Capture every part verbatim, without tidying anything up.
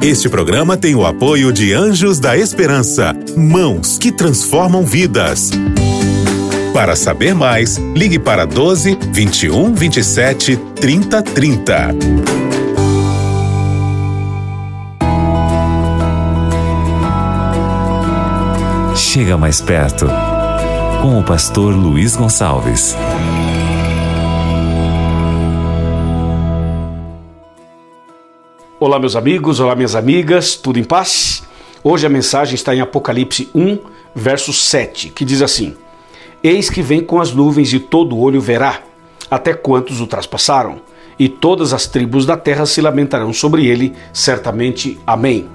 Este programa tem o apoio de Anjos da Esperança, mãos que transformam vidas. Para saber mais, ligue para doze, vinte e um, vinte e sete, trinta, trinta. Chega mais perto, com o pastor Luiz Gonçalves. Olá, meus amigos, olá, minhas amigas, tudo em paz? Hoje a mensagem está em Apocalipse um, verso sete, que diz assim: Eis que vem com as nuvens e todo olho verá, até quantos o traspassaram, e todas as tribos da terra se lamentarão sobre ele, certamente. Amém.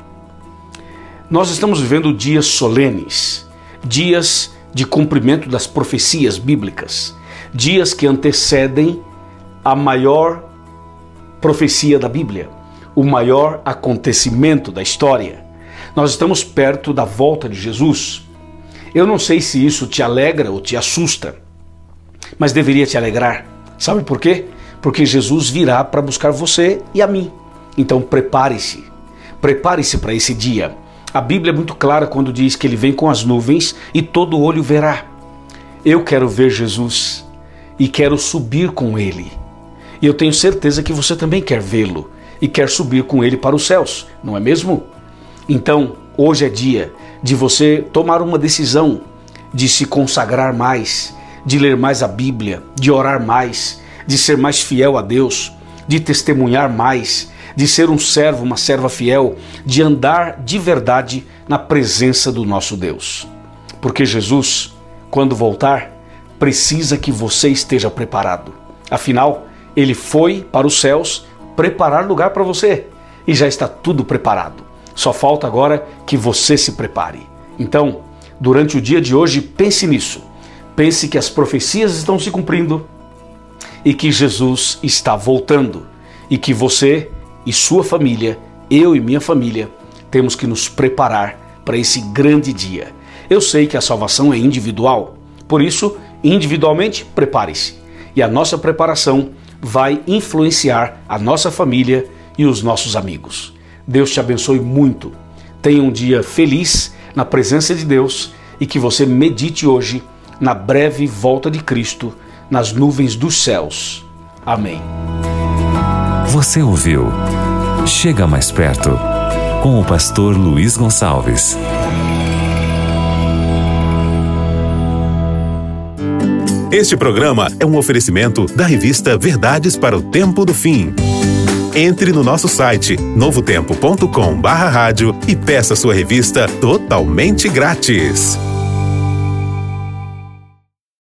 Nós estamos vivendo dias solenes, dias de cumprimento das profecias bíblicas, dias que antecedem a maior profecia da Bíblia, o maior acontecimento da história. Nós estamos perto da volta de Jesus. Eu não sei se isso te alegra ou te assusta, mas deveria te alegrar. Sabe por quê? Porque Jesus virá para buscar você e a mim. Então prepare-se, prepare-se para esse dia. A Bíblia é muito clara quando diz que ele vem com as nuvens e todo olho verá. Eu quero ver Jesus e quero subir com ele. E eu tenho certeza que você também quer vê-lo e quer subir com ele para os céus, não é mesmo? Então, hoje é dia de você tomar uma decisão de se consagrar mais, de ler mais a Bíblia, de orar mais, de ser mais fiel a Deus, de testemunhar mais, de ser um servo, uma serva fiel, de andar de verdade na presença do nosso Deus. Porque Jesus, quando voltar, precisa que você esteja preparado. Afinal, ele foi para os céus preparar lugar para você e já está tudo preparado. Só falta agora que você se prepare. Então, durante o dia de hoje, pense nisso. Pense que as profecias estão se cumprindo e que Jesus está voltando e que você e sua família, eu e minha família, temos que nos preparar para esse grande dia. Eu sei que a salvação é individual, por isso, individualmente, prepare-se. E a nossa preparação vai influenciar a nossa família e os nossos amigos. Deus te abençoe muito. Tenha um dia feliz na presença de Deus e que você medite hoje na breve volta de Cristo nas nuvens dos céus. Amém. Você ouviu Chega Mais Perto, com o pastor Luiz Gonçalves. Este programa é um oferecimento da revista Verdades para o Tempo do Fim. Entre no nosso site novo tempo ponto com barra rádio e peça sua revista totalmente grátis.